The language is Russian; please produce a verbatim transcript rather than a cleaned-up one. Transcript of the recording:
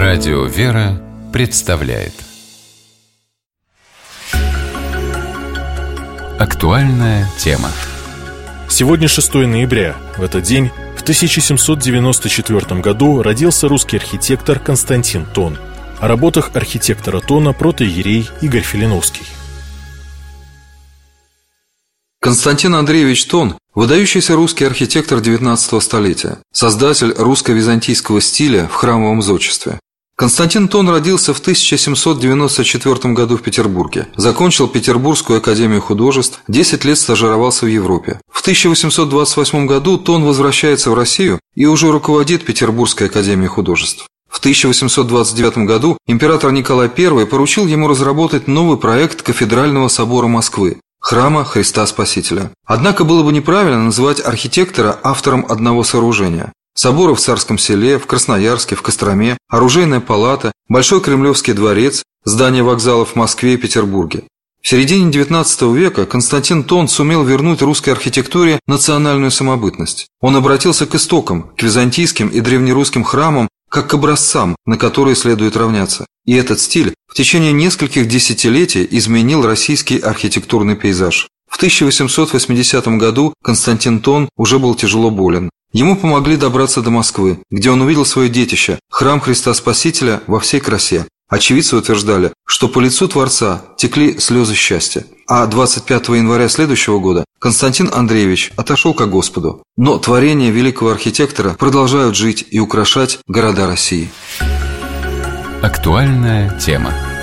Радио «Вера» представляет актуальная тема. Сегодня шестое ноября. В этот день, в тысяча семьсот девяносто четвёртом году, родился русский архитектор Константин Тон. О работах архитектора Тона протоиерей Игорь Филиновский. Константин Андреевич Тон – выдающийся русский архитектор девятнадцатого столетия, создатель русско-византийского стиля в храмовом зодчестве. Константин Тон родился в тысяча семьсот девяносто четвёртом году в Петербурге, закончил Петербургскую академию художеств, десять лет стажировался в Европе. В тысяча восемьсот двадцать восьмом году Тон возвращается в Россию и уже руководит Петербургской академией художеств. В тысяча восемьсот двадцать девятом году император Николай Первый поручил ему разработать новый проект кафедрального собора Москвы – храма Христа Спасителя. Однако было бы неправильно называть архитектора автором одного сооружения. Соборы в Царском Селе, в Красноярске, в Костроме, оружейная палата, Большой Кремлевский дворец, здания вокзалов в Москве и Петербурге. В середине девятнадцатого века Константин Тон сумел вернуть русской архитектуре национальную самобытность. Он обратился к истокам, к византийским и древнерусским храмам, как к образцам, на которые следует равняться. И этот стиль в течение нескольких десятилетий изменил российский архитектурный пейзаж. В тысяча восемьсот восьмидесятом году Константин Тон уже был тяжело болен. Ему помогли добраться до Москвы, где он увидел свое детище – храм Христа Спасителя во всей красе. Очевидцы утверждали, что по лицу Творца текли слезы счастья. А двадцать пятого января следующего года Константин Андреевич отошел ко Господу. Но творения великого архитектора продолжают жить и украшать города России. Актуальная тема.